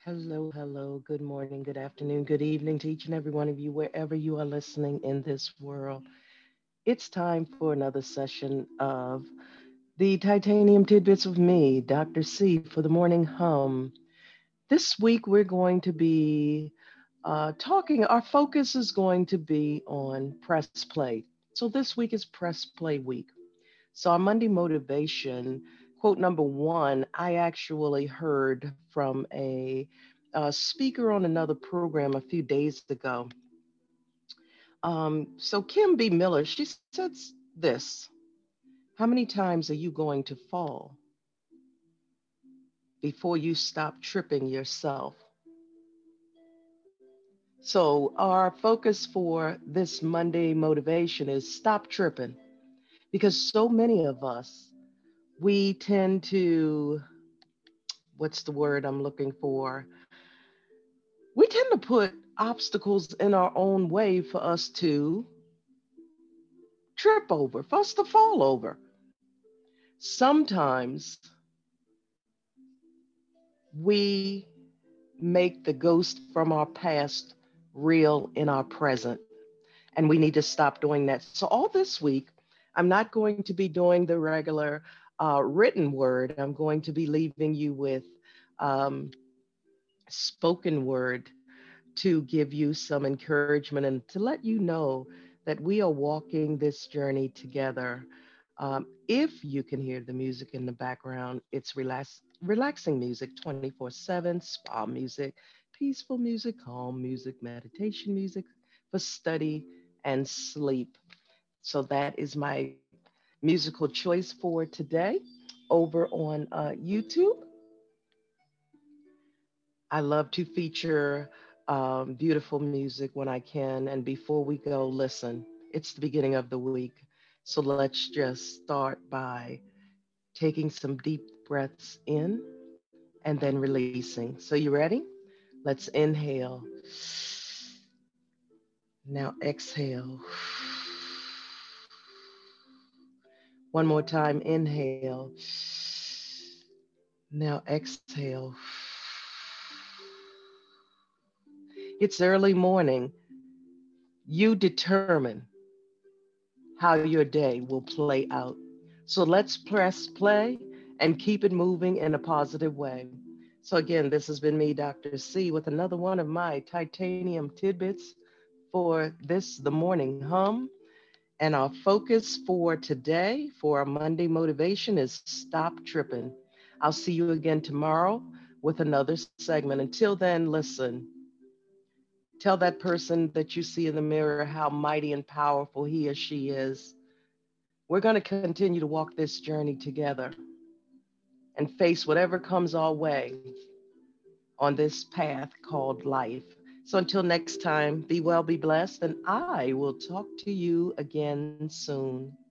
Hello, hello, good morning, good afternoon, good evening to each and every one of you, wherever you are listening in this world. It's time for another session of the Titanium Tidbits with me, Dr. C, for the morning hum. This week, we're going to be talking, our focus is going to be on press play. So, this week is press play week. So, our Monday motivation, quote number one, I actually heard from a speaker on another program a few days ago. So, Kim B. Miller, she says this: how many times are you going to fall before you stop tripping yourself? So, our focus for this Monday motivation is stop tripping because so many of us, we tend to, what's the word I'm looking for? We tend to put obstacles in our own way for us to trip over, for us to fall over. Sometimes we make the ghost from our past real in our present, and we need to stop doing that. So, all this week, I'm not going to be doing the regular written word. I'm going to be leaving you with um, spoken word to give you some encouragement and to let you know that we are walking this journey together. If you can hear the music in the background, it's relaxing music 24/7, spa music, peaceful music, calm music, meditation music for study and sleep. So that is my musical choice for today over on YouTube. I love to feature beautiful music when I can. And before we go, listen, it's the beginning of the week. So let's just start by taking some deep breaths in and then releasing. So, you ready? Let's inhale. Now exhale. One more time, inhale. Now exhale. It's early morning. You determine how your day will play out. So let's press play and keep it moving in a positive way. So, again, this has been me, Dr. C, with another one of my titanium tidbits for this, the morning hum. And our focus for today, for our Monday motivation, is stop tripping. I'll see you again tomorrow with another segment. Until then, listen, tell that person that you see in the mirror how mighty and powerful he or she is. We're going to continue to walk this journey together and face whatever comes our way on this path called life. So until next time, be well, be blessed, and I will talk to you again soon.